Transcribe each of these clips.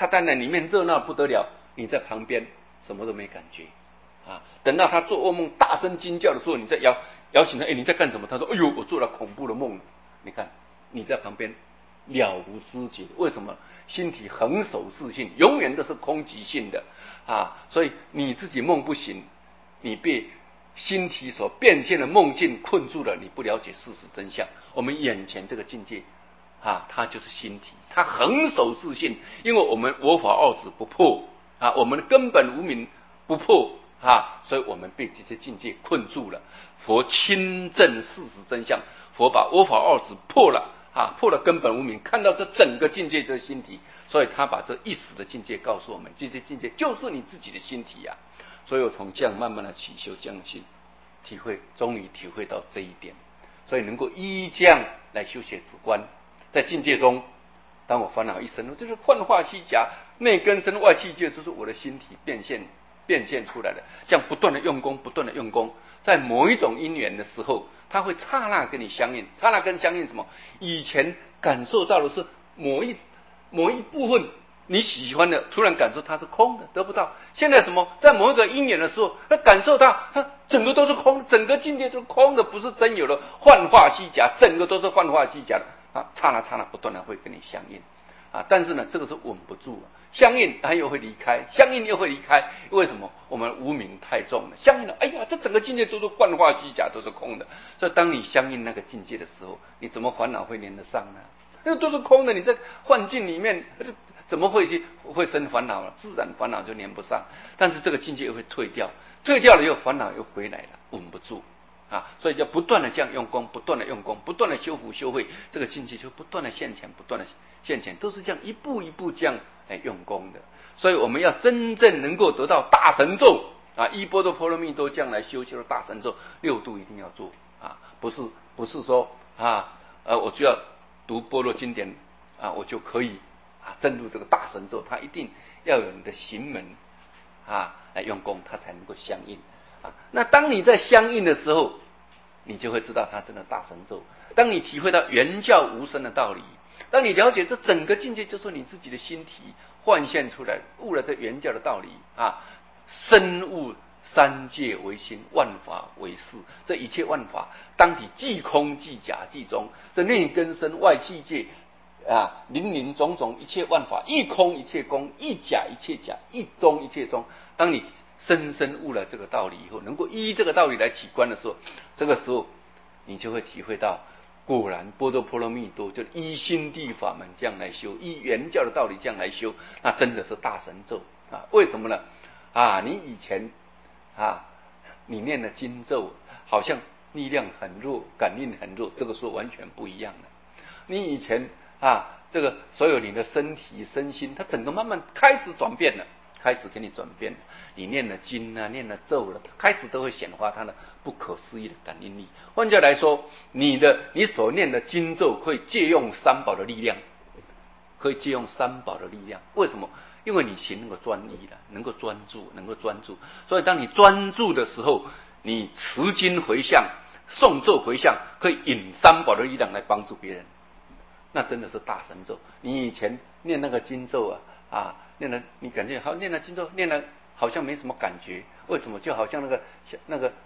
他在那里面热闹不得了，你在旁边什么都没感觉啊。等到他做噩梦大声惊叫的时候，你再摇醒他，你在干什么？他说：“哎呦，我做了恐怖的梦。”你看你在旁边了无知觉，为什么？心体横守自性，永远都是空寂性的啊！所以你自己梦不醒，你被心体所变现的梦境困住了，你不了解事实真相。我们眼前这个境界啊，它就是心体，它横守自性，因为我们我法二执不破啊，我们的根本无明不破啊，所以我们被这些境界困住了。佛亲证事实真相，佛把我法二执破了啊，破了根本无明，看到这整个境界这心体，所以他把这一时的境界告诉我们，这些境界就是你自己的心体啊。所以我从这样慢慢的起修这样心体会，终于体会到这一点，所以能够依这样来修学止观，在境界中，当我烦恼一生，就是幻化虚假，内根生外气界，就是我的心体变现出来的。这样不断的用功，不断的用功，在某一种因缘的时候，它会刹那跟你相应。刹那跟相应什么？以前感受到的是某一部分你喜欢的，突然感受它是空的，得不到。现在什么？在某一个因缘的时候，他感受到它整个都是空的，整个境界都是空的，不是真有的，幻化虚假，整个都是幻化虚假的啊！刹那不断的会跟你相应啊！但是呢，这个是稳不住了，相应它又会离开，相应又会离开。为什么？我们无明太重了，相应了，哎呀，这整个境界都是幻化虚假，都是空的。所以当你相应那个境界的时候，你怎么烦恼会连得上呢？那都是空的，你在幻境里面怎么会生烦恼了？自然烦恼就连不上。但是这个境界又会退掉，退掉了以后烦恼又回来了，稳不住啊！所以要不断的这样用功，不断的用功，不断的修福修慧，这个境界就不断的现前，不断的现前，都是这样一步一步这样来用功的。所以我们要真正能够得到大神咒啊，依般多波罗蜜多这样来修的大神咒，六度一定要做啊，不是说啊我就要读般若经典啊，我就可以啊证入这个大神咒，它一定要有你的行门啊来用功，它才能够相应啊。那当你在相应的时候，你就会知道它真的大神咒。当你体会到原教无生的道理，当你了解这整个境界就是你自己的心体幻现出来，悟了这原教的道理啊，深悟三界为心，万法为事。这一切万法，当体即空即假即中，这内根生外气界啊，林林种种一切万法，一空一切空，一假一切假，一中一切中。当你深深悟了这个道理以后，能够依这个道理来起观的时候，这个时候你就会体会到，果然般多波罗蜜多就依心地法门这样来修，依原教的道理这样来修，那真的是大神咒啊！为什么呢？啊，你以前啊，你念的经咒好像力量很弱，感应很弱，这个时候完全不一样了。你以前啊，这个所有你的身体身心，它整个慢慢开始转变了，开始给你转变了。你念了经啊，念了咒了，它开始都会显化它的不可思议的感应力。换句话来说，你所念的经咒可以借用三宝的力量，可以借用三宝的力量。为什么？因为你行能够专一了，能够专注，能够专注。所以当你专注的时候，你持经回向、诵咒回向，可以引三宝的力量来帮助别人。那真的是大神咒。你以前念那个经咒啊，念了你感觉好，念了经咒，念了好像没什么感觉。为什么？就好像那个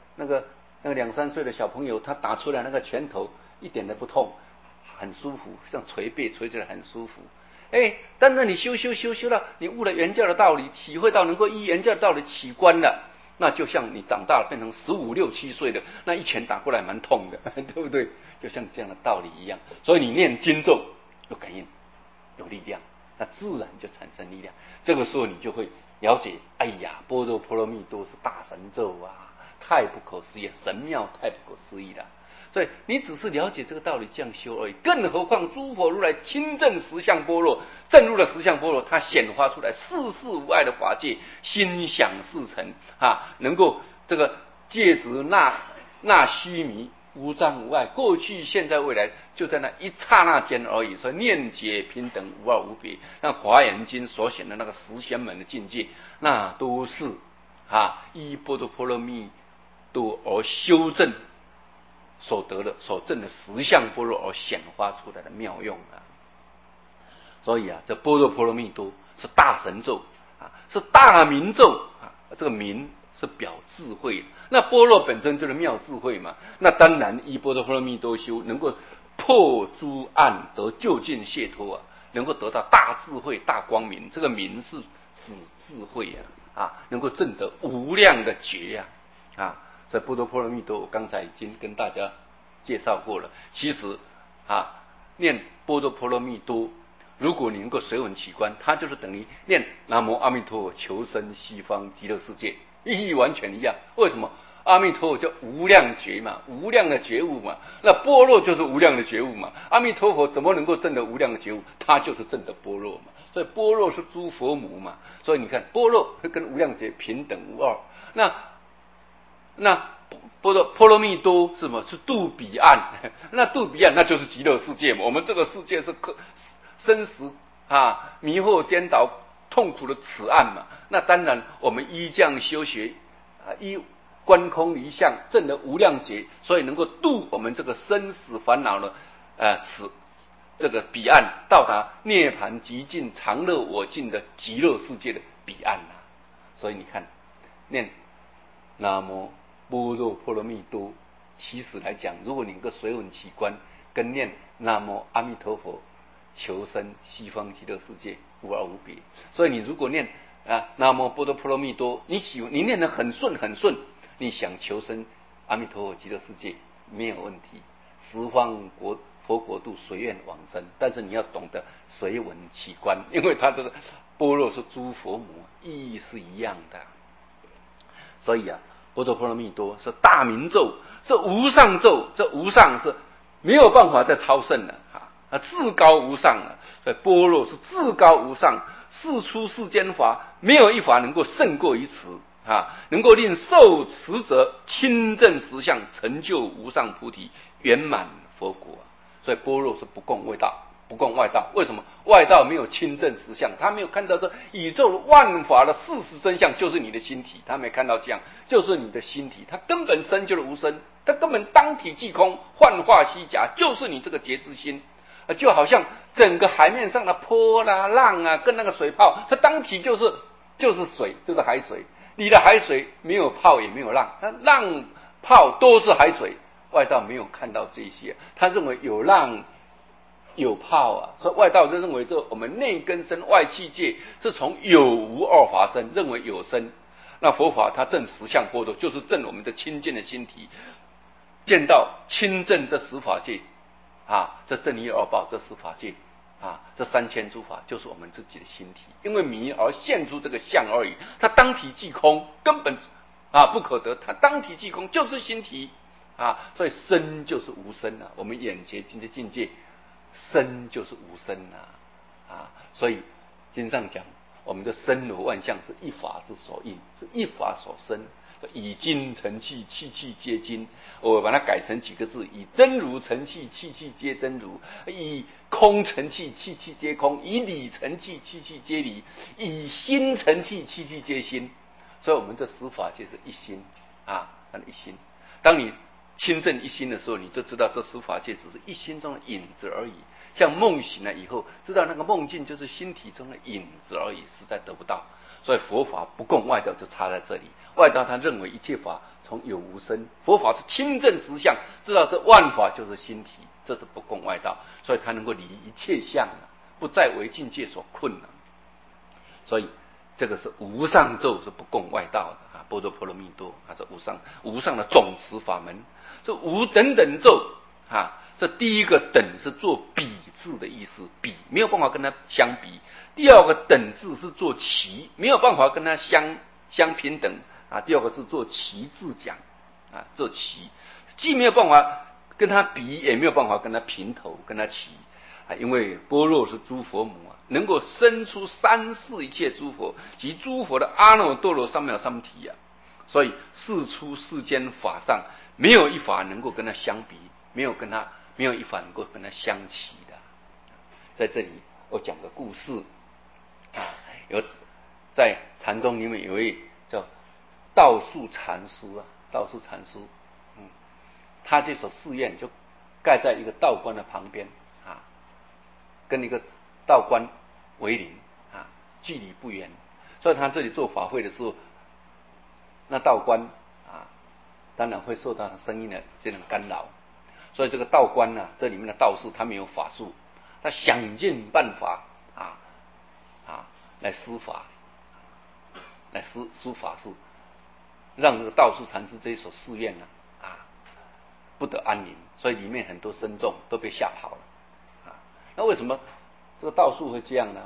2、3岁的小朋友，他打出来那个拳头一点都不痛，很舒服，像捶背捶起来很舒服。但是你修到你悟了原教的道理，体会到能够依原教的道理起观了，那就像你长大了变成15、16、17岁的，那一拳打过来蛮痛的，对不对？就像这样的道理一样。所以你念经咒有感应，有力量，那自然就产生力量。这个时候你就会了解，哎呀，般若波罗蜜多是大神咒啊，太不可思议，神妙太不可思议了。所以你只是了解这个道理这样修而已，更何况诸佛如来亲证实相般若，证入了实相般若，它显发出来世事无碍的法界，心想事成啊，能够这个戒指那须弥，无障无碍，过去现在未来就在那一刹那间而已。所以念解平等无二无别，那华严经所显的那个十玄门的境界，那都是依般多波罗蜜多而修正所得的所证的实相般若而显发出来的妙用啊。所以这般若波罗蜜多是大神咒啊，是大明咒啊。这个明是表智慧，那般若本身就是妙智慧嘛。那当然依般若波罗蜜多修，能够破诸暗，得究竟解脱啊，能够得到大智慧、大光明。这个明是指智慧能够证得无量的觉在般若波罗蜜多，我刚才已经跟大家介绍过了。其实念般若波罗蜜多，如果你能够随文起观，它就是等于念南无阿弥陀佛求生西方极乐世界，意义完全一样。为什么？阿弥陀佛叫无量觉嘛，无量的觉悟嘛。那般若就是无量的觉悟嘛。阿弥陀佛怎么能够证得无量的觉悟？他就是证得般若嘛。所以般若是诸佛母嘛。所以你看，般若跟无量觉平等无二。那波罗蜜多是什么？是渡彼岸。那渡彼岸那就是极乐世界嘛。我们这个世界是生死迷惑颠倒痛苦的此岸嘛。那当然我们依这样修学依观空离相证得无量劫，所以能够度我们这个生死烦恼的这个彼岸，到达涅槃极尽常乐我净的极乐世界的彼岸所以你看，念南无般若波罗蜜多，其实来讲，如果你能够随文起观，跟念南无阿弥陀佛求生西方极乐世界无二无别。所以你如果念南无般若波罗蜜多，你念得很顺很顺，你想求生阿弥陀佛极乐世界没有问题，十方佛国度随愿往生。但是你要懂得随文起观，因为它这个般若是诸佛母，意义是一样的。所以般若波罗蜜多是大明咒，是无上咒，这无上是没有办法再超胜了至高无上了。所以般若是至高无上，世出世间法没有一法能够胜过于此能够令受持者亲证实相，成就无上菩提，圆满佛国所以般若是不共外道，不共外道。为什么？外道没有亲证实相，他没有看到这宇宙万法的事实真相就是你的心体，他没看到这样就是你的心体，他根本生就是无生，他根本当体即空，幻化虚假，就是你这个觉知心就好像整个海面上的波浪跟那个水泡，它当体就是水，就是海水。你的海水没有泡也没有浪，那浪泡都是海水。外道没有看到这些，他认为有浪有泡所以外道就认为这我们内根生外气界是从有无二法生，认为有生。那佛法它证实相般若，就是证我们的清净的心体，见到清正这十法界这正一二报这十法界这三千诸法就是我们自己的心体，因为迷而现出这个相而已。它当体即空，根本不可得，它当体即空就是心体所以生就是无生我们眼前今天境界生就是无生所以经上讲我们的身罗万象是一法之所应，是一法所生。以精成气，气气皆精。我把它改成几个字：以真如成气，气气皆真如；以空成气，气气皆空；以理成气，气气皆理；以心成气，气气皆心。所以我们这十法界是一心一心。当你亲证一心的时候，你就知道这十法界只是一心中的影子而已。像梦醒了以后，知道那个梦境就是心体中的影子而已，实在得不到。所以佛法不共外道就差在这里。外道他认为一切法从有无生，佛法是亲证实相，知道这万法就是心体，这是不共外道。所以他能够离一切相不再为境界所困所以这个是无上咒，是不共外道的般若波罗蜜多这无上的总持法门。这无等等咒这第一个等是做比字的意思，比没有办法跟它相比。第二个等字是做齐，没有办法跟它相平等第二个字做齐字讲做齐，既没有办法跟它比，也没有办法跟它平头，跟它齐因为般若是诸佛母能够生出三世一切诸佛及诸佛的阿耨多罗三藐三菩提所以世出世间法上没有一法能够跟它相比，没有一法能够跟它相齐的。在这里我讲个故事有在禅宗里面有一位叫道树禅师他这所寺院就盖在一个道观的旁边跟一个道观为邻距离不远，所以他这里做法会的时候，那道观啊，当然会受到他声音的这种干扰。所以这个道观呢，这里面的道士他没有法术，他想尽办法来施法，来施法术，让这个道术禅师这一所寺院呢不得安宁，所以里面很多僧众都被吓跑了那为什么这个道术会这样呢？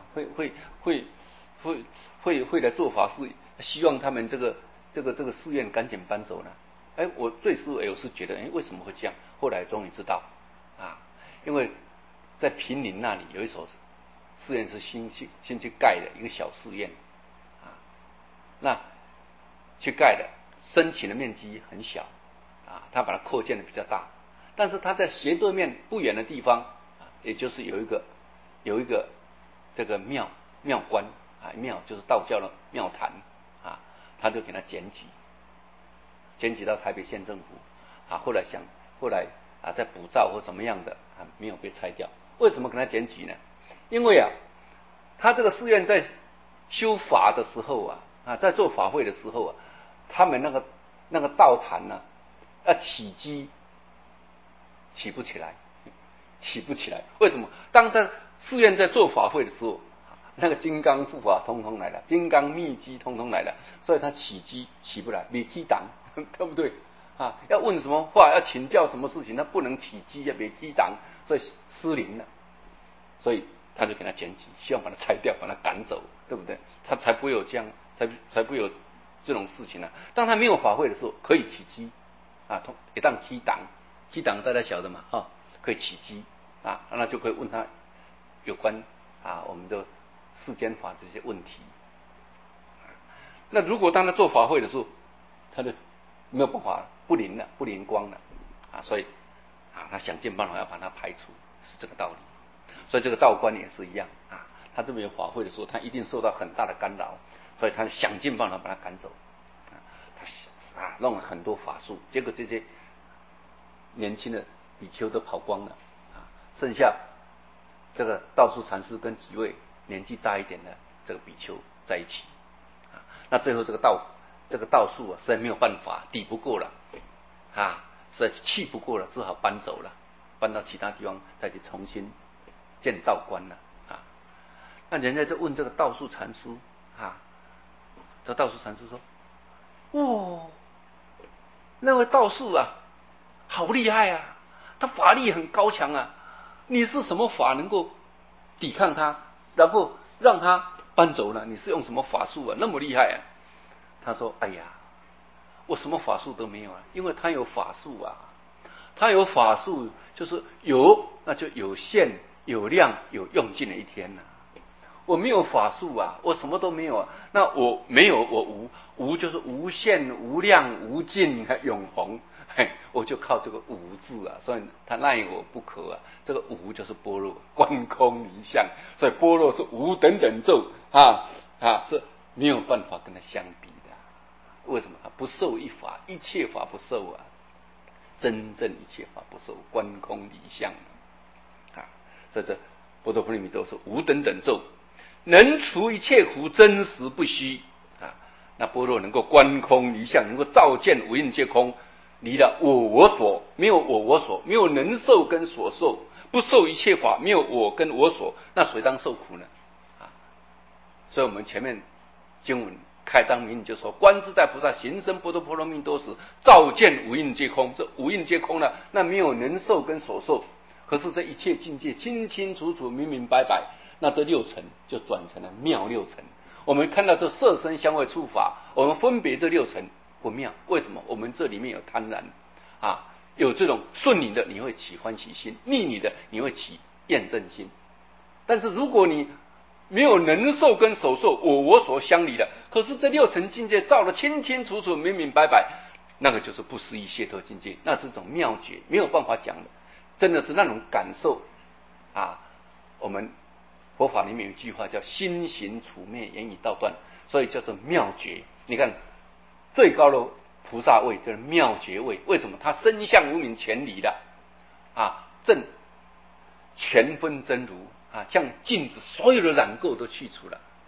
会来做法事，希望他们这个寺院赶紧搬走呢？我最初有是觉得，为什么会这样？后来终于知道因为在平林那里有一所寺院是新去盖的一个小寺院那去盖的，申请的面积很小他把它扩建的比较大，但是他在斜对面不远的地方也就是有一个这个庙观庙就是道教的庙坛他就给他检举到台北县政府后来再补造或怎么样的没有被拆掉。为什么跟他检举呢？因为他这个寺院在修法的时候在做法会的时候他们那个道坛要起基起不起来。为什么？当他寺院在做法会的时候，那个金刚护法通通来了，金刚密机通通来了，所以他起机起不来，没机档，对不对要问什么话，要请教什么事情，他不能起机没机档，所以失灵了。所以他就给他检举，希望把他拆掉，把他赶走，对不对？他才不会有这样，才不会有这种事情当他没有法会的时候，可以起机一旦机档大家晓得嘛可以起机那就可以问他有关我们的世间法这些问题。那如果当他做法会的时候，他就没有办法了，不灵光了所以他想尽办法要把它排除，是这个道理。所以这个道观也是一样他这边有法会的时候，他一定受到很大的干扰，所以他想尽办法把他赶走他弄了很多法术，结果这些年轻的比丘都跑光了剩下这个道术禅师跟几位年纪大一点的这个比丘在一起那最后这个道术实在没有办法，抵不过了实在气不过了，只好搬走了，搬到其他地方再去重新建道观了那人家就问这个道术禅师这道术禅师说那位道士好厉害他法力很高强你是什么法能够抵抗他，然后让他搬走了？你是用什么法术那么厉害他说哎呀，我什么法术都没有因为他有法术他有法术就是有，那就有限有量有用尽的一天我没有法术我什么都没有那我没有我无就是无限无量无尽永恒我就靠这个无字所以他奈我不可这个无就是般若观空离相，所以般若是无等等咒是没有办法跟他相比的。为什么不受一法，一切法不受真正一切法不受，观空离相所以这般若波罗蜜多是无等等咒，能除一切苦，真实不虚那般若能够观空离相，能够照见无印皆空，离了我所，没有我所，没有能受跟所受，不受一切法，没有我跟我所，那谁当受苦呢所以我们前面经文开章明就说，观自在菩萨行深般若波罗蜜多时，照见无印皆空。这无印皆空呢，那没有能受跟所受，可是这一切境界清清楚楚明明白白，那这六尘就转成了妙六尘。我们看到这色声香味触法，我们分别这六尘不妙，为什么？我们这里面有贪婪有这种顺你的你会起欢喜心，逆你的你会起厌憎心。但是如果你没有能受跟所受，我所相离的，可是这六层境界照得清清楚楚明明白白，那个就是不思议解脱境界，那这种妙觉没有办法讲的，真的是那种感受我们佛法里面有一句话叫心行处灭，言语道断，所以叫做妙觉。你看最高的菩萨位就是妙觉位，为什么？他身相无明全离了正全分真如像镜子，所有的染垢都去除了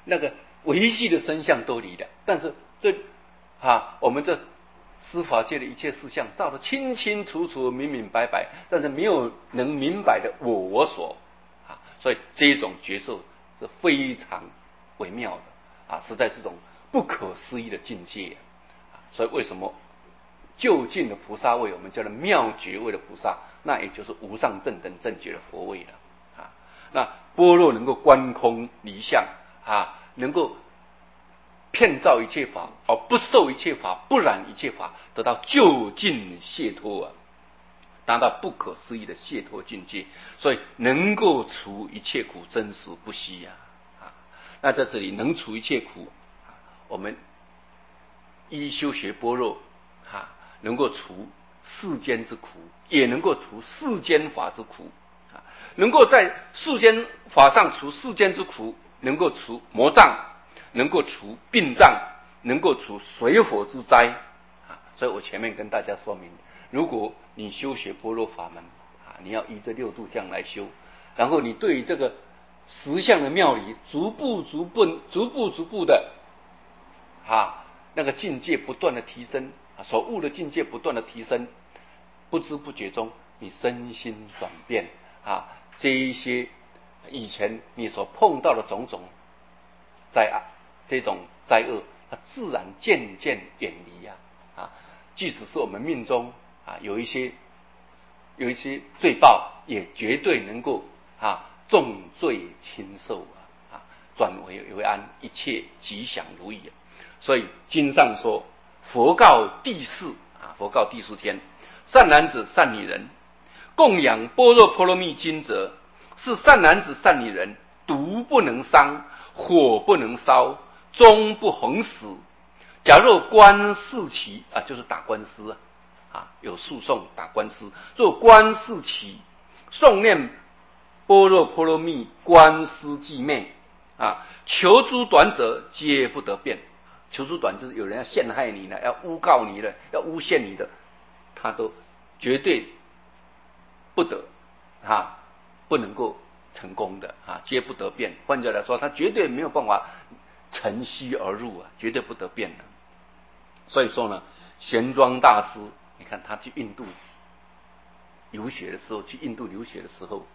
那个维系的身相都离了，但是我们这司法界的一切事项照得清清楚楚、明明白白，但是没有能明白的我所所以这种觉受是非常微妙的实在是种不可思议的境界所以为什么就近的菩萨位我们叫做妙觉位的菩萨，那也就是无上正等正觉的佛位了那般若能够观空离相能够遍照一切法而不受一切法，不染一切法，得到就近解脱达到不可思议的解脱境界，所以能够除一切苦，真实不息那在这里能除一切苦我们依修学般若能够除世间之苦，也能够除世间法之苦能够在世间法上除世间之苦，能够除魔障，能够除病障，能够除水火之灾所以我前面跟大家说明，如果你修学般若法门你要依这六度这样来修，然后你对于这个实相的妙理逐步的那个境界不断的提升所悟的境界不断的提升，不知不觉中你身心转变这一些以前你所碰到的种种这种灾厄它自然渐渐远离即使是我们命中有一些罪报，也绝对能够重罪轻受转为安，一切吉祥如意所以经上说佛告第四天，善男子善女人，供养般若波罗蜜经者，是善男子善女人，毒不能伤，火不能烧，终不横死。假若官司期就是打官司有诉讼打官司，若官司期诵念般若波罗蜜，官司寂灭求诸短者皆不得辩。求诸短就是有人要陷害你了，要诬告你了，要诬陷你的，他都绝对不得不能够成功的皆不得辩。换句话来说，他绝对没有办法乘虚而入绝对不得辩的。所以说呢，玄奘大师你看他去印度留学的时候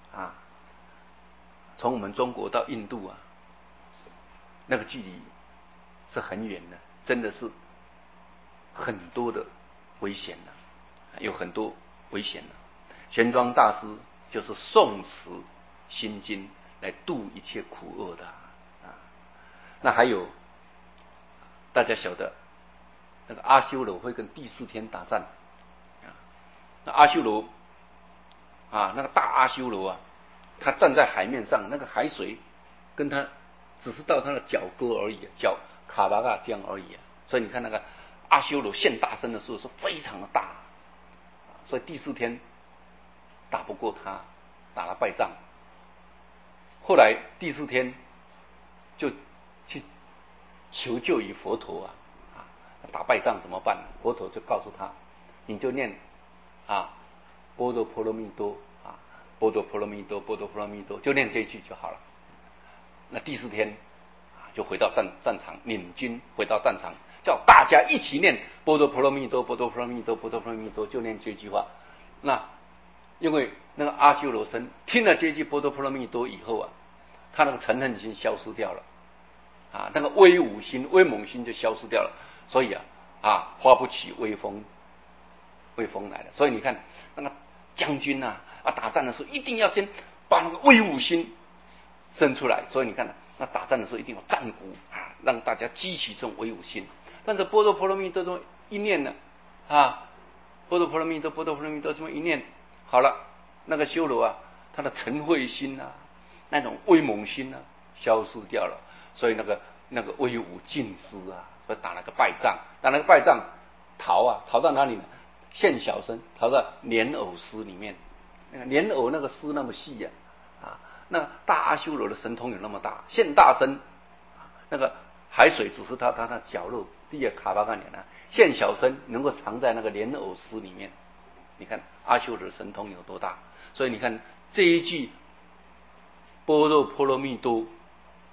从我们中国到印度那个距离是很远的，真的是很多的危险有很多危险玄奘大师就是诵持心经来度一切苦厄的那还有大家晓得那个阿修罗会跟第四天打战那阿修罗那个大阿修罗他站在海面上，那个海水跟他只是到他的脚沟而已，脚卡巴嘎这样而已所以你看那个阿修罗现大身的时候是非常的大所以第四天打不过他，打了败仗。后来第四天就去求救于佛陀打败仗怎么办佛陀就告诉他，你就念般若波罗蜜多般若波罗蜜多，般若波罗蜜多，就念这一句就好了。那第四天就回到战场，领军回到战场，叫大家一起念般若波罗蜜多，般若波罗蜜多，般若波罗蜜多，就念这句话。那因为那个阿修罗僧听了这句般若波罗蜜多以后他那个嗔恨心消失掉了那个威武心、威猛心就消失掉了，所以发不起威风来了。所以你看那个将军打仗的时候一定要先把那个威武心生出来，所以你看那打仗的时候一定有战鼓让大家激起这种威武心。但是般若波罗蜜多中一念呢般若波罗蜜多，般若波罗蜜多这么一念好了，那个修罗他的嗔恚心那种威猛心消失掉了，所以那个威武尽失所以打了个败仗，逃到哪里呢？现小身逃到莲藕丝里面。那个莲藕那个丝那么细那大阿修罗的神通有那么大，现大身那个海水只是他的脚肉，第二卡巴干脸现小身能够藏在那个莲藕丝里面。你看阿修罗的神通有多大？所以你看这一句般若波罗蜜多，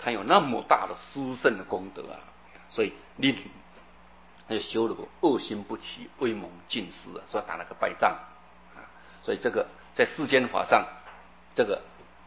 他有那么大的殊胜的功德啊，所以你就修了个恶心不起，威猛尽失啊，所以打了个败仗啊。所以这个在世间法上，这个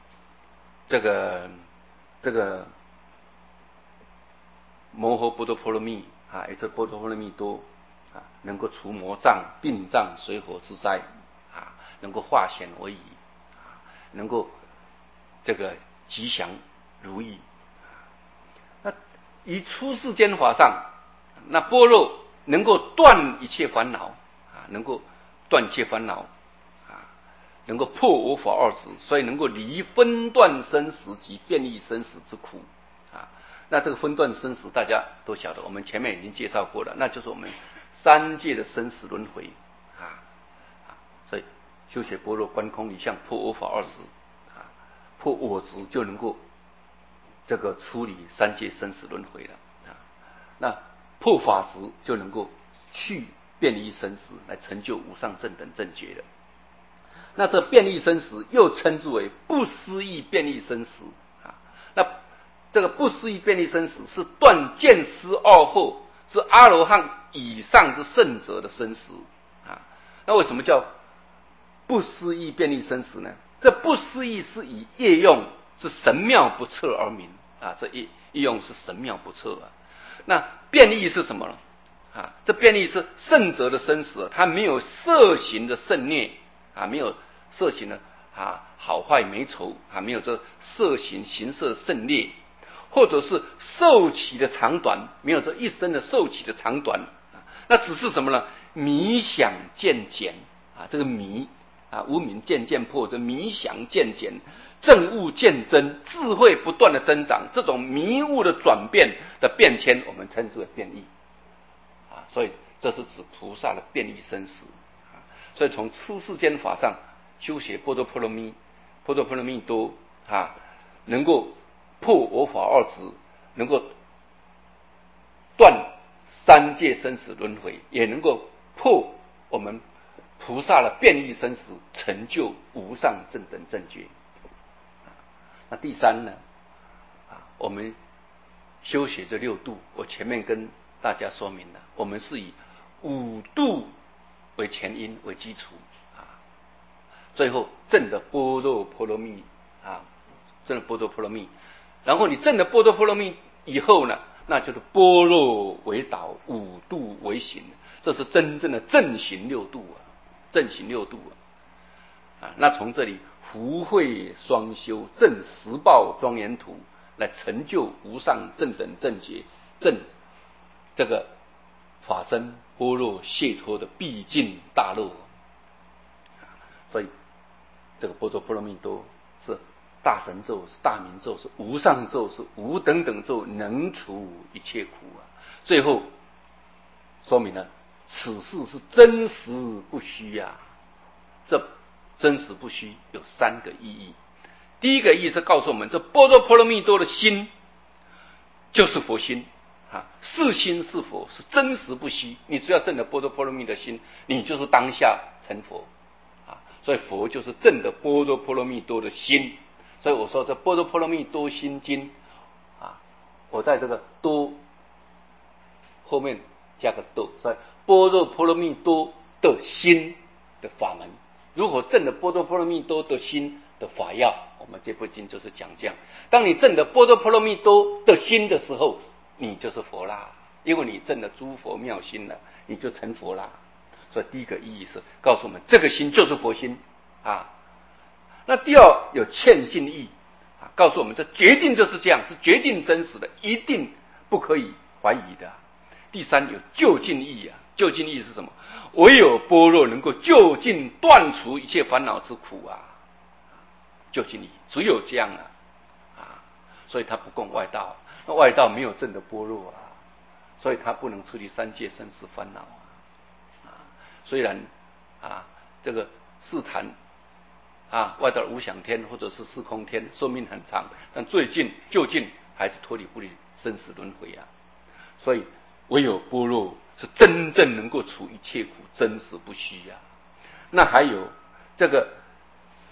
摩诃波多波罗蜜啊，也就是波多波罗蜜多啊，能够除魔障、病障、水火之灾啊，能够化险为夷啊，能够这个吉祥如意。那以出世间法上，那般若能够断一切烦恼啊，能够断一切烦恼啊，能够破我法二执，所以能够离分段生死及变异生死之苦啊。那这个分段生死大家都晓得，我们前面已经介绍过了，那就是我们三界的生死轮回啊。所以修学般若观空理相破我法二执啊，破我执就能够这个处理三界生死轮回了啊。那破法执就能够去变异生死，来成就无上正等正觉了。那这变异生死又称之为不思议变异生死啊。那这个不思议变异生死是断见思二惑，是阿罗汉以上之圣者的生死啊。那为什么叫不思议变异生死呢？这不思议是以业用是神妙不测而名啊，这业用是神妙不测啊。那变异是什么呢？啊，这变异是圣者的生死，他没有色行的胜劣啊，没有色行的啊好坏美丑啊，没有这色行形色胜劣，或者是寿期的长短，没有这一生的寿期的长短啊，那只是什么呢？迷想渐减啊，这个迷啊，无明渐渐破，这迷想渐减，正悟渐增，智慧不断的增长，这种迷悟的转变的变迁，我们称之为变异啊。所以这是指菩萨的变异生死啊。所以从出世间法上修学波多波罗蜜多啊，能够破我法二执，能够断三界生死轮回，也能够破我们菩萨的变异生死，成就无上正等正觉。那第三呢？我们修学这六度，我前面跟大家说明了，我们是以五度为前因为基础啊，最后证的般若波罗蜜啊，证的般若波罗蜜，然后你证了般若波罗蜜以后呢，那就是般若为导，五度为行，这是真正的正行六度啊，正行六度啊。那从这里福慧双修，正十报庄严图，来成就无上正等正觉，正这个法身般若解脱的毕竟大乐。所以这个般若波罗蜜多是大神咒，是大明咒，是无上咒，是无等等咒，能除一切苦啊。最后说明了此事是真实不虚啊。这真实不虚有三个意义。第一个意义是告诉我们，这般若波罗蜜多的心就是佛心啊，是心是佛，是真实不虚。你只要证了般若波罗蜜的心，你就是当下成佛啊。所以佛就是证的般若波罗蜜多的心。所以我说这般若波罗蜜多心经啊，我在这个多后面加个多，所以般若波罗蜜多的心的法门。如果证了般若波罗蜜多的心的法要，我们这部经就是讲这样。当你证了般若波罗蜜多的心的时候，你就是佛啦，因为你证了诸佛妙心了，你就成佛啦。所以第一个意义是告诉我们，这个心就是佛心啊。那第二有欠信义啊，告诉我们这决定就是这样，是决定真实的，一定不可以怀疑的。第三有究竟义啊，究竟义是什么？唯有般若能够究竟断除一切烦恼之苦啊，究竟义只有这样啊，所以他不共外道，那外道没有证的般若啊，所以他不能处理三界生死烦恼啊。虽然啊这个世坛啊外道无想天或者是四空天寿命很长，但最近究竟还是脱离不了生死轮回啊。所以唯有般若是真正能够除一切苦，真实不虚啊。那还有这个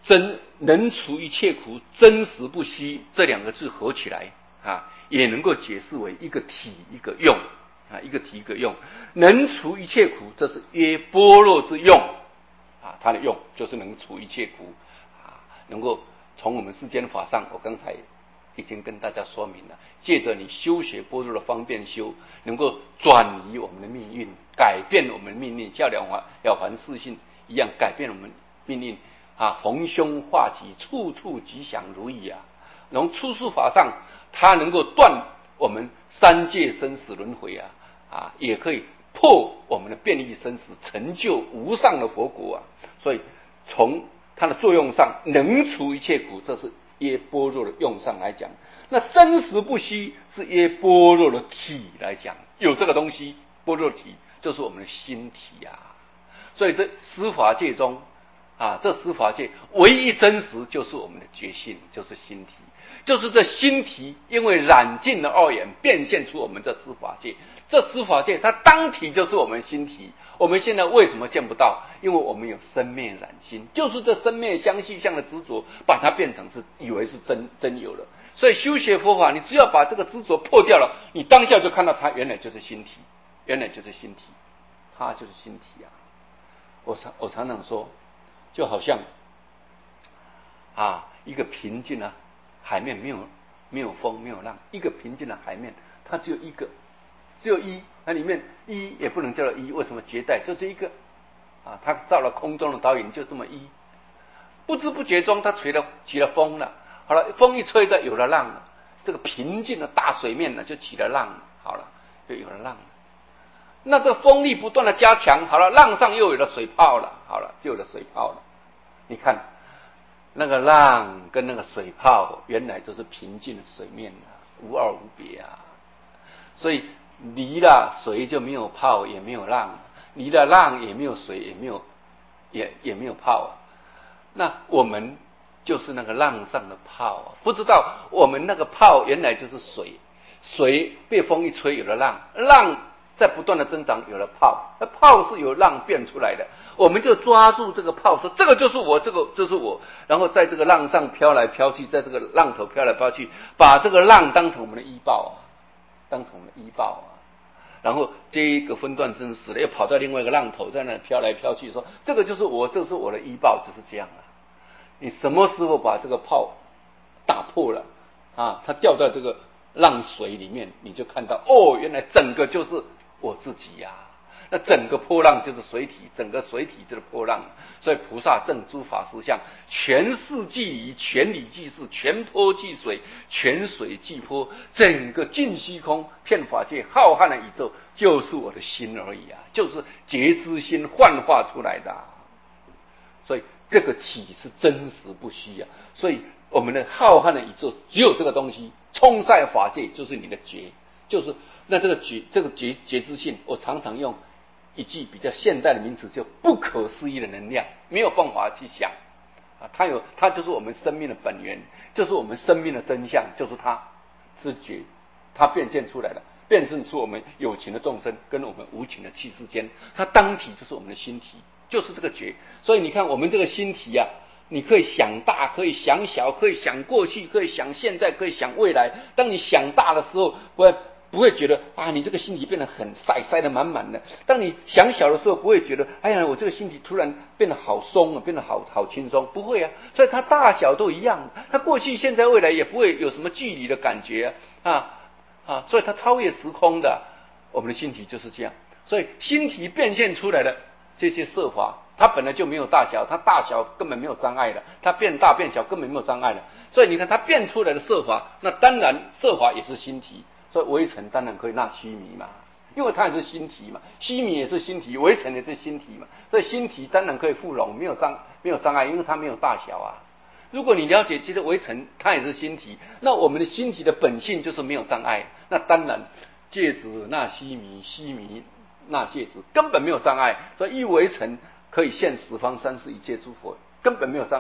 能除一切苦，真实不虚，这两个字合起来也能够解释为一个体一个用一个体一个用。能除一切苦，这是曰般若之用它的用就是能除一切苦能够从我们世间法上，我刚才已经跟大家说明了，借着你修学般若的方便修，能够转移我们的命运，改变我们的命运，像了凡四训一样改变我们命运逢凶化吉，处处吉祥如意从出世法上，它能够断我们三界生死轮回也可以破我们的变异生死，成就无上的佛国所以从它的作用上，能除一切苦，这是耶般若的用上来讲。那真实不虚是耶般若的体来讲，有这个东西，般若体就是我们的心体所以这十法界中这十法界唯一真实就是我们的觉性，就是心体，就是这心体因为染尽了二眼，变现出我们这十法界。这十法界它当体就是我们心体。我们现在为什么见不到？因为我们有生灭染心，就是这生灭相续相的执着，把它变成是以为是真有了。所以修学佛法，你只要把这个执着破掉了，你当下就看到它原来就是心体，原来就是心体，它就是心体我常常说，就好像一个平静海面没有风没有浪，一个平静的海面，它只有一，那里面一也不能叫做一，为什么绝代就是一个它造了空中的导引，就这么一，不知不觉中它起了风了，好了，风一吹着有了浪了，这个平静的大水面呢就起了浪了，好了，就有了浪了。那这个风力不断的加强，好了，浪上又有了水泡了，好了，就有了水泡了。你看那个浪跟那个水泡原来都是平静的水面无二无别所以离了水就没有泡也没有浪，离了浪也没有水也没有泡那我们就是那个浪上的泡不知道我们那个泡原来就是水被风一吹有了浪在不断的增长，有了泡，那泡是由浪变出来的，我们就抓住这个泡，说这个就是我，这个就是我，然后在这个浪上飘来飘去，在这个浪头飘来飘去，把这个浪当成我们的依报然后这一个分段生死了，又跑到另外一个浪头，在那飘来飘去，说这个就是我，这是我的依报，就是这样你什么时候把这个泡打破了它掉在这个浪水里面，你就看到原来整个就是我自己那整个波浪就是水体，整个水体就是波浪。所以菩萨证诸法实相，全事即理，全理即事，全波即水，全水即波，整个尽虚空遍法界浩瀚的宇宙就是我的心而已就是觉知心幻化出来的所以这个体是真实不虚所以我们的浩瀚的宇宙只有这个东西，充塞法界就是你的觉，就是那这个觉知性，我常常用一句比较现代的名词，叫不可思议的能量，没有办法去想它就是我们生命的本源，就是我们生命的真相，就是它知觉，它变现出来了，变现出我们有情的众生跟我们无情的气世间，它当体就是我们的心体，就是这个觉。所以你看我们这个心体你可以想大，可以想小，可以想过去，可以想现在，可以想未来。当你想大的时候，不会觉得你这个心体变得很塞得满满的。当你想小的时候，不会觉得哎呀，我这个心体突然变得好松变得好轻松，不会所以它大小都一样，它过去、现在、未来也不会有什么距离的感觉所以它超越时空的。我们的心体就是这样，所以心体变现出来的这些色法，它本来就没有大小，它大小根本没有障碍的，它变大变小根本没有障碍的。所以你看它变出来的色法，那当然色法也是心体，所以微尘当然可以纳须弥嘛，因为它也是心体嘛，须弥也是心体，微尘也是心体嘛，所以心体当然可以附容，没有障碍，因为它没有大小如果你了解其实微尘它也是心体，那我们的心体的本性就是没有障碍，那当然芥子纳须弥，须弥纳芥子，根本没有障碍。所以一微尘可以现十方三世一切诸佛，根本没有障碍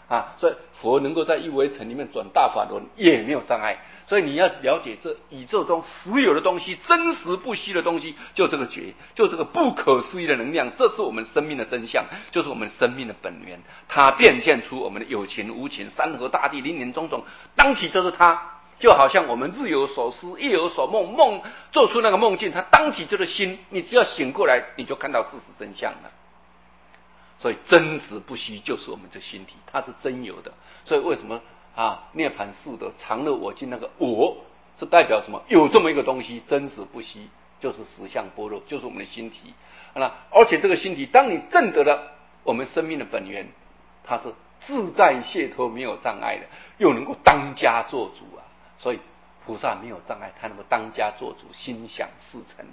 所以佛能够在一微尘里面转大法轮也没有障碍。所以你要了解这宇宙中实有的东西，真实不虚的东西，就这个觉，就这个不可思议的能量，这是我们生命的真相，就是我们生命的本源。它变现出我们的有情无情、山河大地、林林种种，当体就是它。就好像我们日有所思，夜有所梦，梦做出那个梦境，它当体就是心。你只要醒过来，你就看到事实真相了。所以真实不虚就是我们这心体，它是真有的。所以为什么涅槃四德常乐我净，那个我是代表什么？有这么一个东西，真实不虚，就是实相般若，就是我们的心体。而且这个心体，当你证得了我们生命的本源，它是自在解脱，没有障碍的，又能够当家做主啊！所以菩萨没有障碍，他能够当家做主，心想事成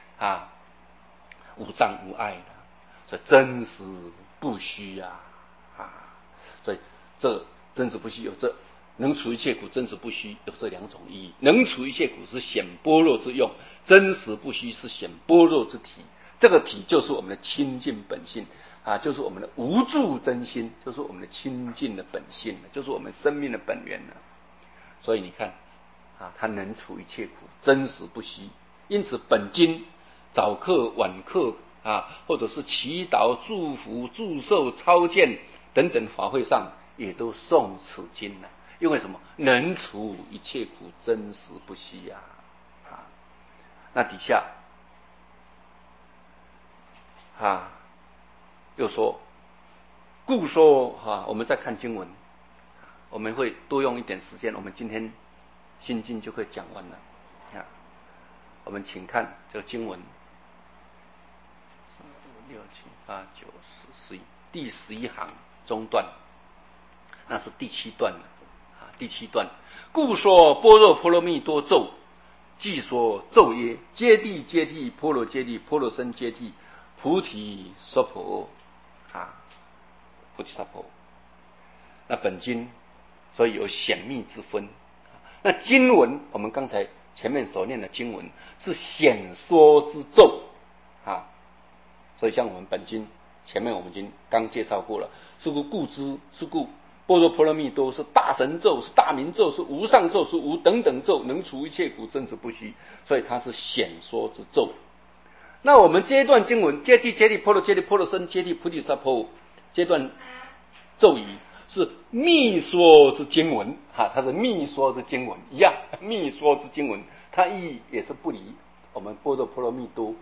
无障无碍的。所以真实不虚所以这真实不虚有这能除一切苦，真实不虚有这两种意义。能除一切苦是显般若之用，真实不虚是显般若之体。这个体就是我们的清净本性就是我们的无住真心，就是我们的清净的本性，就是我们生命的本源。所以你看它能除一切苦，真实不虚。因此本经早课晚课或者是祈祷祝福祝寿超荐等等法会上也都诵此经了。因为什么？能除一切苦，真实不虚那底下又说，故说我们再看经文，我们会多用一点时间，我们今天心经就可以讲完了我们请看这个经文4、5、6、7、8、9、10、11第11行中段，那是第7段了第7段，故说般若波罗蜜多咒，即说咒曰：揭谛揭谛，波罗揭谛，波罗僧揭谛，菩提萨婆菩提萨婆。那本经所以有显密之分。那经文我们刚才前面所念的经文是显说之咒所以像我们本经前面我们已经刚介绍过了，是故知是故般若波罗蜜多是大神咒，是大明咒，是无上咒，是无等等咒，能除一切苦，真实不虚，所以它是显说之咒。那我们这一段经文，揭谛揭谛，波罗揭谛，波罗僧揭谛，菩提萨婆，这段咒语是密说之经文它是密说之经文一样，密说之经文，它意义也是不离我们般若波罗蜜多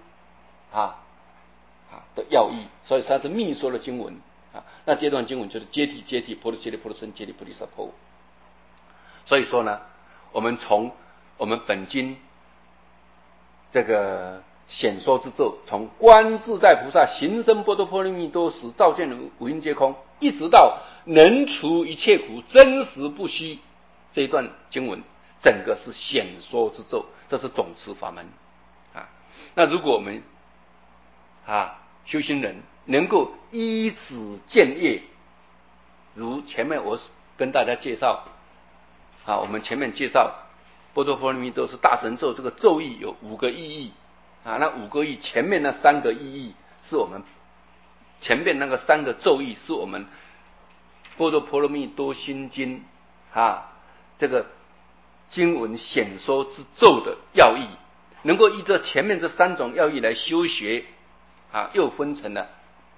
的要义，所以它是密说的经文那这段经文就是揭谛揭谛，波罗揭谛，波罗僧揭谛，菩提萨婆。所以说呢，我们从我们本经这个显说之咒，从观自在菩萨行深般若波罗蜜多时，照见五蕴皆空，一直到能除一切苦，真实不虚，这一段经文整个是显说之咒，这是总持法门那如果我们修行人能够依止见业，如前面我跟大家介绍我们前面介绍般若波罗蜜多是大神咒，这个咒义有5个意义那5个意义，前面那3个意义是我们前面那个3个咒义是我们般若波罗蜜多心经这个经文显说之咒的要义，能够依着前面这3种要义来修学又分成了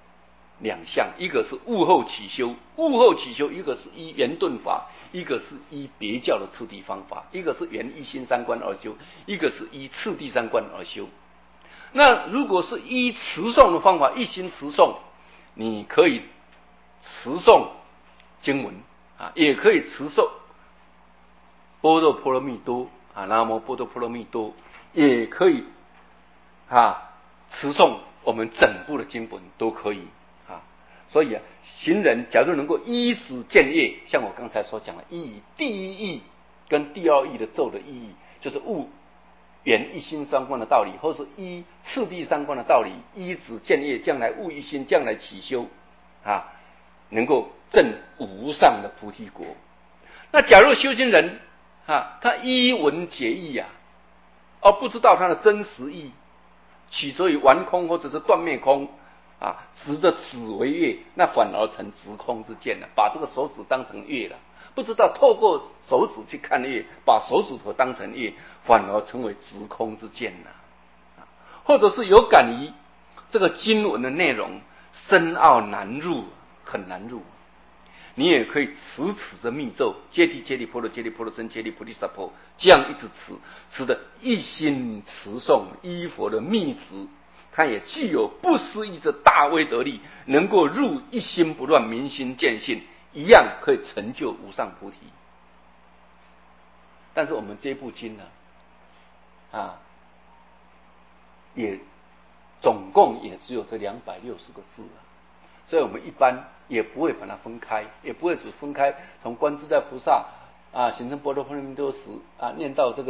2项，一个是悟后起修，悟后起修一个是依圆顿法，一个是依别教的次第方法，一个是圆一心3观而修，一个是依次第3观而修。那如果是依持诵的方法，一心持诵，你可以持诵经文也可以持诵般若波罗蜜多南无般若波罗蜜多，也可以持诵我们整部的经本都可以所以行人假如能够依止见业，像我刚才所讲的意义，第一义跟第2义的咒的意义，就是悟圆一心3观的道理，或是依次第3观的道理，依止见业，将来悟一心，将来起修能够证无上的菩提国。那假如修行人他依文解义而不知道他的真实义，取决于玩空或者是断灭空啊，执着此为月，那反而成执空之见了，把这个手指当成月了，不知道透过手指去看月，把手指头当成月，反而成为执空之见了。或者是有感于这个经文的内容深奥难入，很难入，你也可以持着密咒，揭谛揭谛波罗揭谛波罗僧揭谛菩提萨婆，这样一直持的一心持诵依佛的密旨，它也具有不思议之大威德力，能够入一心不乱，明心见性，一样可以成就无上菩提。但是我们这部经呢，也总共也只有这260个字啊，所以我们一般也不会把它分开，也不会只分开从观自在菩萨行深般若波罗蜜多时念到这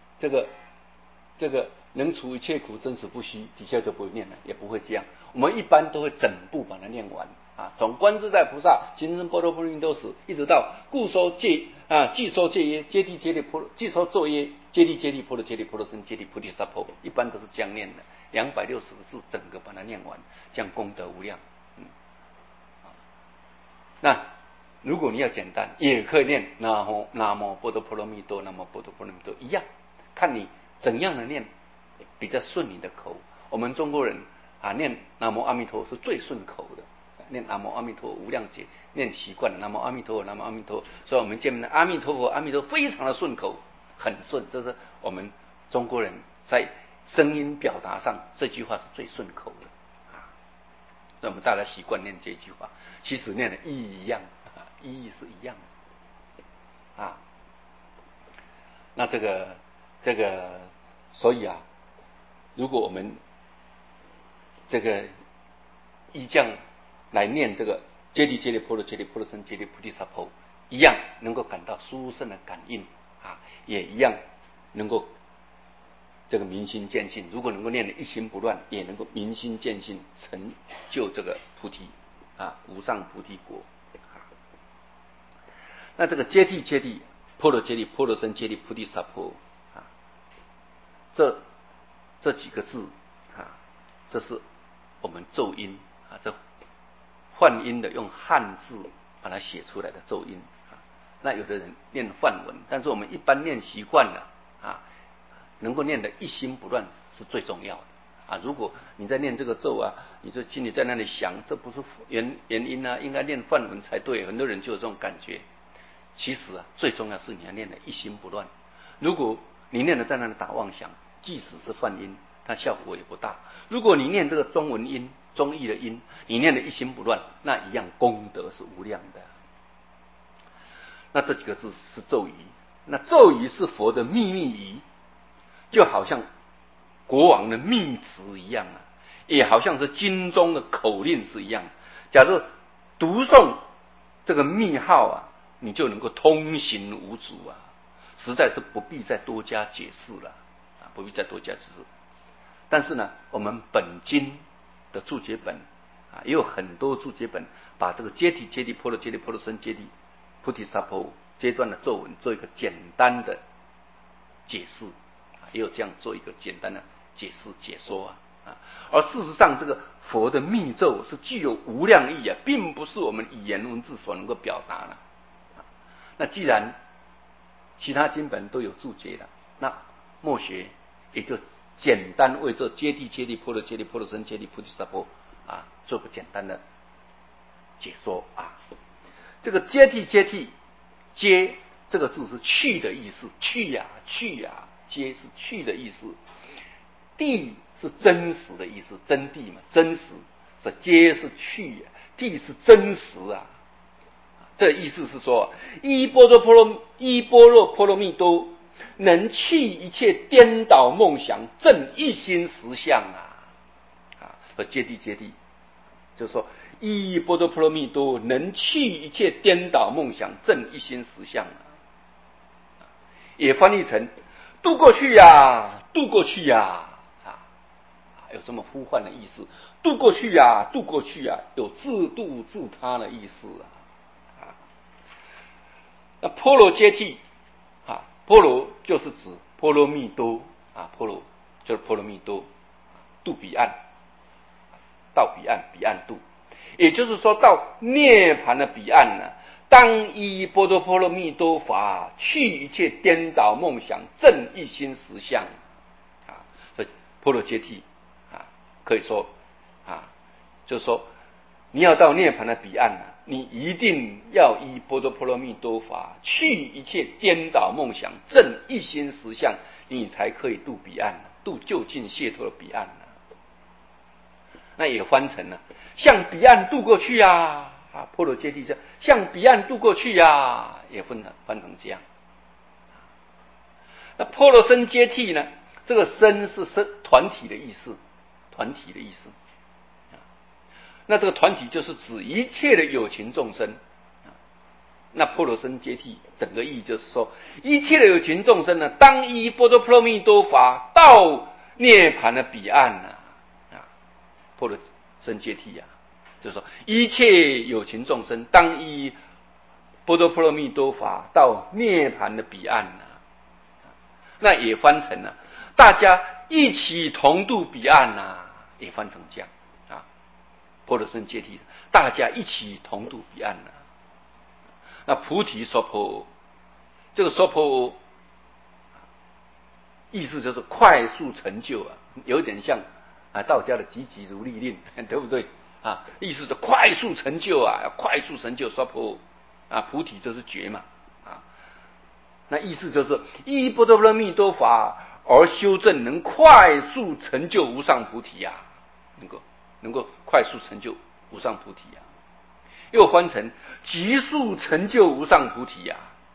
个能除一切苦真实不虚，底下就不会念了，也不会这样。我们一般都会整部把它念完从观自在菩萨行深般若波罗蜜多时，一直到故说戒即说戒耶，揭谛揭谛波罗，即说咒耶，揭谛揭谛波罗揭谛波罗僧揭谛菩提萨婆，一般都是这样念的，260个字整个把它念完，这样功德无量。那如果你要简单，也可以念南无般若波罗蜜多，南无般若波罗蜜多，一样，看你怎样的念比较顺你的口。我们中国人念南无阿弥陀佛是最顺口的，念南无阿弥陀无量劫，念习惯了南无阿弥陀佛，南无阿弥陀佛，所以我们见面的阿弥陀佛，阿弥陀佛非常的顺口，很顺，这是我们中国人在声音表达上这句话是最顺口的所以我们大家习惯念这句话，其实念的意义一样，意义是一样的那这个所以如果我们这个依这样来念这个揭谛揭谛波罗揭谛波罗僧揭谛菩提萨婆，一样能够感到殊胜的感应也一样能够这个明心见性。如果能够念得一心不乱，也能够明心见性，成就这个菩提无上菩提国那这个揭谛揭谛波罗揭谛波罗僧揭谛菩提萨婆这几个字这是我们咒音这梵音的用汉字把它写出来的咒音那有的人念梵文，但是我们一般念习惯了能够念得一心不乱是最重要的如果你在念这个咒你就心里在那里想，这不是原因应该念梵文才对，很多人就有这种感觉。其实最重要是你要念得一心不乱。如果你念得在那里打妄想，即使是梵音，它效果也不大。如果你念这个中文音，中译的音，你念得一心不乱，那一样功德是无量的。那这几个字是咒语，那咒语是佛的秘密语，就好像国王的密旨一样也好像是经中的口令是一样。假如读诵这个密号你就能够通行无阻实在是不必再多加解释了不必再多加解释。但是呢，我们本经的注解本也有很多注解本把这个揭谛揭谛波罗揭谛波罗僧揭谛菩提萨婆阶段的咒文做一个简单的解释也有这样做一个简单的解释解说而事实上这个佛的密咒是具有无量义并不是我们语言文字所能够表达的那既然其他经本都有注解了，那末学也就简单为这揭谛揭谛波罗揭谛波罗僧揭谛菩提萨婆做个简单的解说这个揭谛揭谛，揭这个字是去的意思，去呀，揭是去的意思，谛是真实的意思，真谛嘛，真实，这揭是去谛是真实这意思是说依般若波罗蜜多能去一切颠倒梦想，证一心实相和揭谛揭谛就是说依般若波罗蜜多能去一切颠倒梦想，证一心实相也翻译成渡过去渡过去有这么呼唤的意思，渡过去渡过去有自度自他的意思那波罗揭谛波罗就是指波罗蜜多波罗就是波罗蜜多渡彼岸到彼岸，彼岸度。也就是说，到涅槃的彼岸呢，当依波多波罗蜜多法，去一切颠倒梦想，证一心实相啊。所以波罗揭谛啊，可以说啊，就是说你要到涅槃的彼岸呢，你一定要依波多波罗蜜多法，去一切颠倒梦想，证一心实相，你才可以渡彼岸，渡究竟解脱的彼岸。那也翻成了向彼岸渡过去啊，波罗揭谛是向彼岸渡过去啊，也翻成这样。那波罗僧揭谛呢？这个僧是团体的意思，团体的意思。那这个团体就是指一切的有情众生。那波罗僧揭谛整个意义就是说，一切的有情众生呢，当依波多波罗蜜多法到涅槃的彼岸啊。波罗僧揭谛啊，就是说一切有情众生当依波多波罗蜜多法到涅槃的彼岸啊。那也翻成了大家一起同渡彼岸啊，也翻成这样啊。波罗僧揭谛，大家一起同渡彼岸啊。那菩提娑婆，这个娑婆意思就是快速成就啊，有点像道家的急急如律令，对不对啊？意思是快速成就啊，要快速成就娑婆啊，菩提就是觉嘛啊。那意思就是依波多波罗蜜多法而修正，能快速成就无上菩提啊，能够快速成就无上菩提啊。又翻成急速成就无上菩提啊。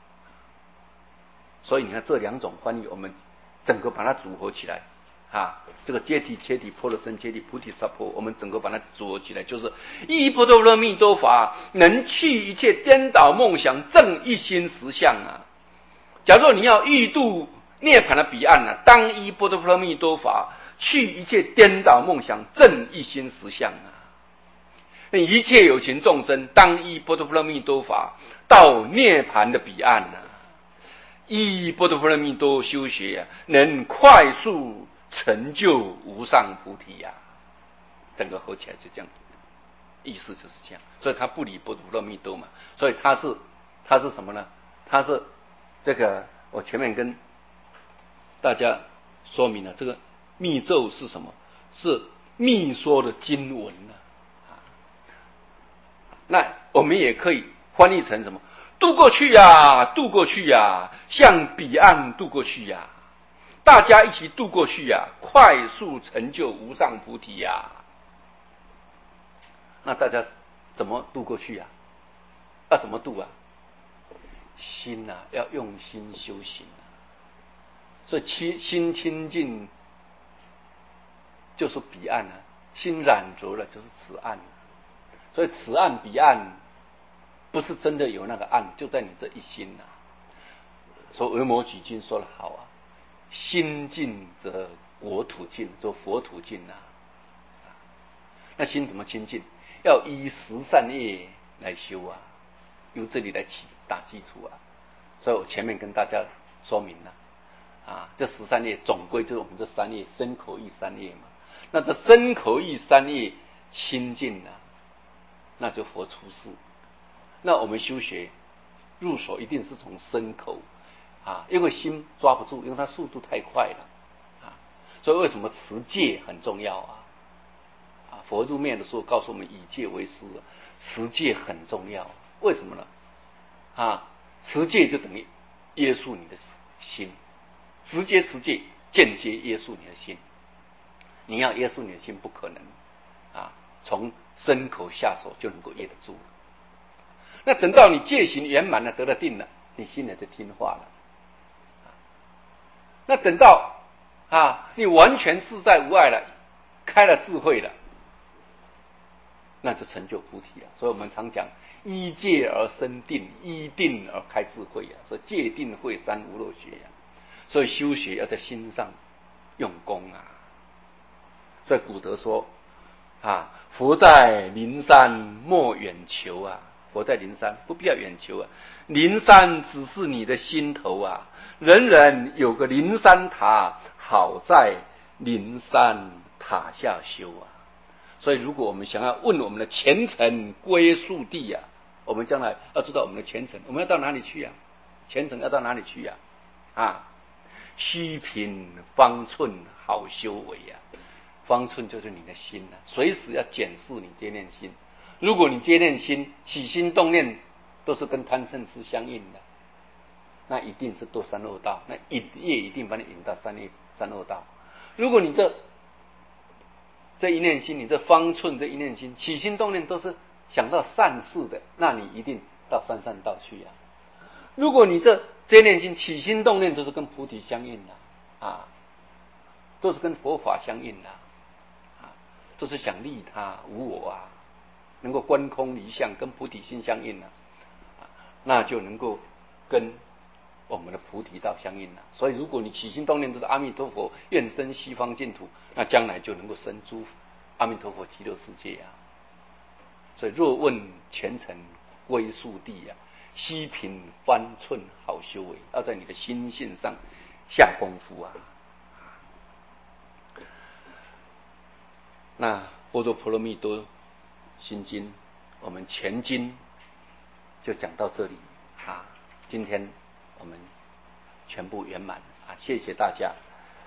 所以你看这两种翻译，我们整个把它组合起来啊，这个揭谛、切谛、波罗僧揭谛、菩提萨婆，我们整个把它组合起来，就是依波多波罗蜜多法，能去一切颠倒梦想，证一心实相啊。假如你要欲度涅槃的彼岸啊，当依波多波罗蜜多法，去一切颠倒梦想，证一心实相啊。一切有情众生当依波多波罗蜜多法，到涅槃的彼岸啊。依波多波罗蜜多修学啊，能快速成就无上菩提啊。整个合起来就这样，意思就是这样。所以他不离波多波罗蜜多嘛，所以他是什么呢？他是这个我前面跟大家说明了，这个密咒是什么？是密说的经文啊。那我们也可以翻译成什么？渡过去呀，渡过去呀，向彼岸渡过去呀，大家一起渡过去呀，快速成就无上菩提呀。那大家怎么渡过去呀？要怎么渡啊？心啊，要用心修行啊。所以心清净就是彼岸啊，心染浊了就是此岸。所以此岸彼岸不是真的有那个岸，就在你这一心啊。说维摩诘经说得好啊，心净则国土净，则佛土净啊。那心怎么清净？要依十善业来修啊，由这里来打基础啊。所以我前面跟大家说明了啊，这十善业总归就是我们这三业，身口意三业嘛。那这身口意三业清净啊，那就佛出世。那我们修学入手一定是从身口啊，因为心抓不住，因为它速度太快了啊。所以为什么持戒很重要啊？佛入灭的时候告诉我们以戒为师，持戒很重要。为什么呢？持戒就等于约束你的心，直接持戒，间接约束你的心。你要约束你的心不可能啊，从身口下手就能够约得住。那等到你戒行圆满了，得了定了，你心里就听话了。那等到你完全自在无碍了，开了智慧了，那就成就菩提了。所以我们常讲依戒而生定，依定而开智慧啊。所以戒定慧三无漏学啊。所以修学要在心上用功啊。所以古德说佛在灵山莫远求啊。佛在灵山不必要远求啊，灵山只是你的心头啊。人人有个灵山塔，好在灵山塔下修啊。 所以，如果我们想要问我们的前程归宿地呀、我们将来要知道我们的前程，我们要到哪里去呀、前程要到哪里去呀、虚凭方寸好修为呀、方寸就是你的心啊，随时要检视你这念心。如果你这念心起心动念都是跟贪嗔痴相应的，那一定是堕三恶道，那业一定把你引到三恶道。如果你这一念心，你这方寸这一念心起心动念都是想到善事的，那你一定到三善道去呀、如果你这念心起心动念都是跟菩提相应的都是跟佛法相应的都是想利他无我能够观空离相，跟菩提心相应那就能够跟我们的菩提道相应了。所以，如果你起心动念都是阿弥陀佛愿生西方净土，那将来就能够生诸阿弥陀佛极乐世界所以，若问前程归宿地须凭方寸好修为，要在你的心性上下功夫那《般若波罗蜜多心经》，我们前经就讲到这里今天我们全部圆满谢谢大家。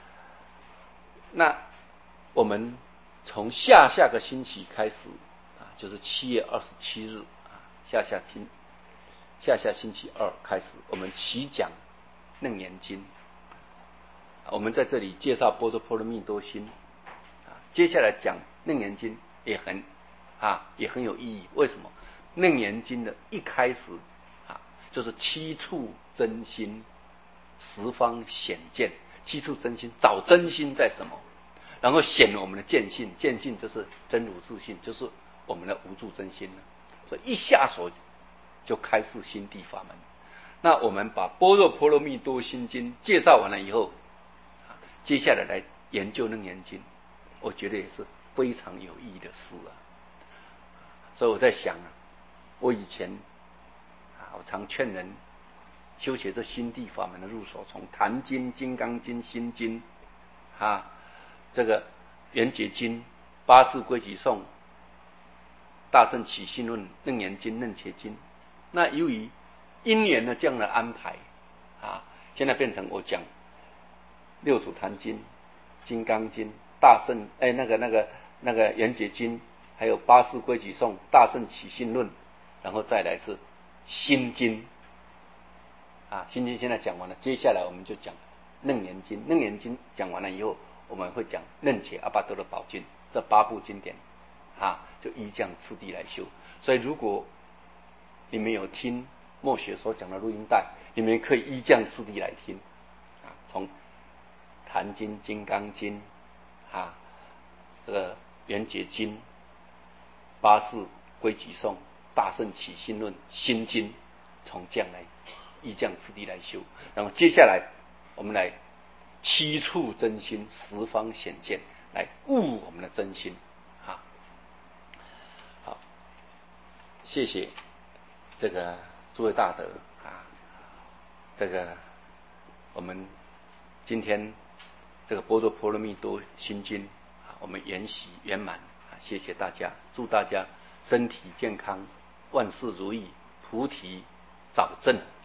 那我们从下个星期开始就是7月27日下星期二开始，我们起讲楞严经我们在这里介绍般若波罗蜜多心接下来讲楞严经也很有意义。为什么？楞严经的一开始就是七处真心，十方显见。七处真心，找真心在什么？然后显我们的见性，见性就是真如自性，就是我们的无住真心所以一下手就开示心地法门。那我们把般若波罗蜜多心经介绍完了以后接下来研究楞严经，我觉得也是非常有意义的事所以我在想我以前我常劝人修学这心地法门的入手，从坛经、金刚经、心经这个圆觉经、八识归集颂、大乘起信论、楞严经、楞伽经。那由于因缘的这样的安排现在变成我讲六祖坛经、金刚经、大乘那个圆觉经，还有八识归集颂、大乘起信论，然后再来是心经心经现在讲完了，接下来我们就讲楞严经。楞严经讲完了以后，我们会讲楞伽阿跋多的宝经，这8部经典就依这样次第来修。所以如果你们有听默学所讲的录音带，你们可以依这样次第来听从坛经、金刚经这个圆觉经、八识归集颂、大乘起信论、心经，从这样来依这样次第来修。然后接下来我们来七处真心，十方显见，来悟我们的真心好，谢谢这个诸位大德这个我们今天这个般若波罗蜜多心经我们研习圆满谢谢大家，祝大家身体健康，万事如意，菩提早证。